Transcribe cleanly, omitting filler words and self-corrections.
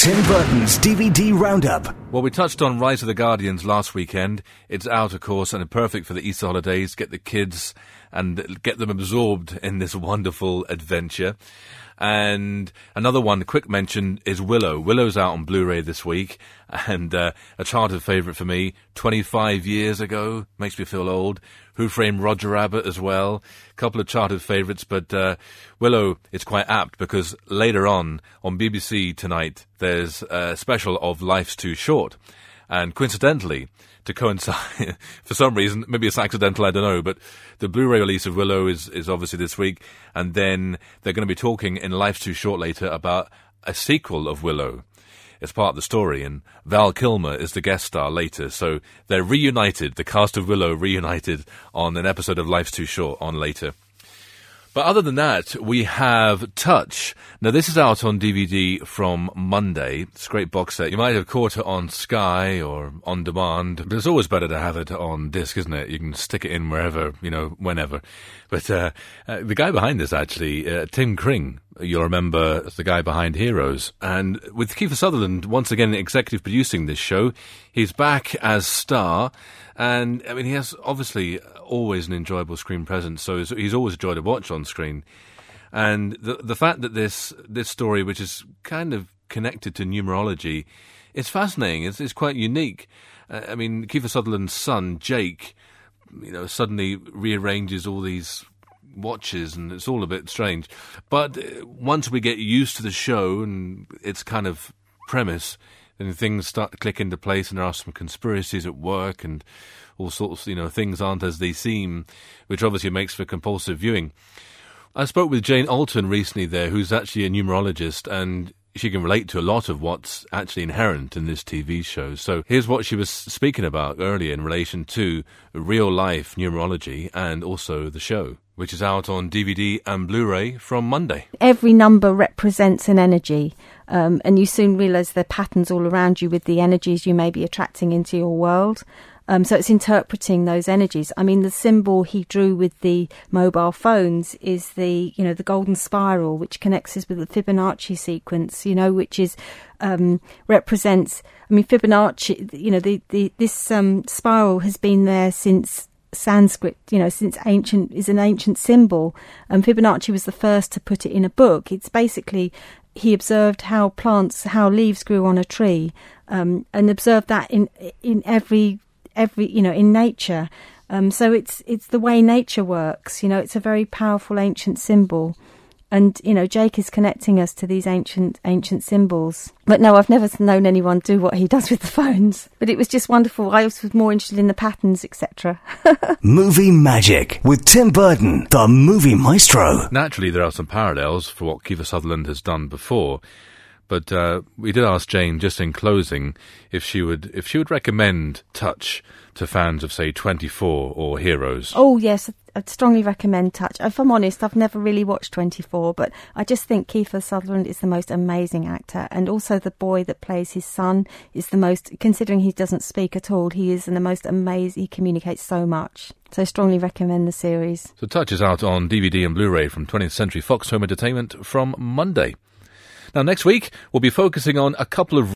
Tim Burton's DVD Roundup. Well, we touched on Rise of the Guardians last weekend. It's out, of course, and perfect for the Easter holidays. Get the kids and get them absorbed in this wonderful adventure. And another one, quick mention, is Willow. Willow's out on Blu-ray this week, and a childhood favourite for me, 25 years ago, makes me feel old. Who Framed Roger Rabbit as well. A couple of childhood favourites, but Willow is quite apt because later on BBC tonight, there's a special of Life's Too Short. And coincidentally, to coincide, for some reason, maybe it's accidental, I don't know, but the Blu-ray release of Willow is obviously this week, and then they're going to be talking in Life's Too Short later about a sequel of Willow. It's part of the story, and Val Kilmer is the guest star later, so they're reunited, the cast of Willow reunited on an episode of Life's Too Short on later. But other than that, we have Touch. Now, this is out on DVD from Monday. It's a great box set. You might have caught it on Sky or on demand, but it's always better to have it on disc, isn't it? You can stick it in wherever, whenever. But the guy behind this, actually, Tim Kring, you'll remember as the guy behind Heroes. And with Kiefer Sutherland, once again, executive producing this show, he's back as star. And, I mean, he has obviously always an enjoyable screen presence, so he's always a joy to watch on screen. And the fact that this story, which is kind of connected to numerology, is fascinating. It's quite unique. I mean, Kiefer Sutherland's son, Jake, suddenly rearranges all these watches, and it's all a bit strange. But once we get used to the show and its kind of premise, then things start to click into place, and there are some conspiracies at work, and all sorts, things aren't as they seem, which obviously makes for compulsive viewing. I spoke with Jane Alton recently there, who's actually a numerologist, and she can relate to a lot of what's actually inherent in this TV show. So here's what she was speaking about earlier in relation to real-life numerology and also the show, which is out on DVD and Blu-ray from Monday. Every number represents an energy, and you soon realise there are patterns all around you with the energies you may be attracting into your world. So it's interpreting those energies. I mean, the symbol he drew with the mobile phones is the golden spiral, which connects us with the Fibonacci sequence, which is represents. I mean, Fibonacci. This spiral has been there since Sanskrit, since is an ancient symbol. Fibonacci was the first to put it in a book. It's basically, he observed how leaves grew on a tree, and observed that in every in nature. So it's the way nature works. It's a very powerful ancient symbol. And, Jake is connecting us to these ancient symbols. But no, I've never known anyone do what he does with the phones. But it was just wonderful. I was more interested in the patterns, etc. Movie Magic with Tim Burton, the movie maestro. Naturally, there are some parallels for what Kiefer Sutherland has done before. But we did ask Jane, just in closing, if she would recommend Touch to fans of, say, 24 or Heroes. Oh, yes, I'd strongly recommend Touch. If I'm honest, I've never really watched 24, but I just think Kiefer Sutherland is the most amazing actor. And also the boy that plays his son is the most, considering he doesn't speak at all, he is the most amazing, he communicates so much. So I strongly recommend the series. So Touch is out on DVD and Blu-ray from 20th Century Fox Home Entertainment from Monday. Now, next week, we'll be focusing on a couple of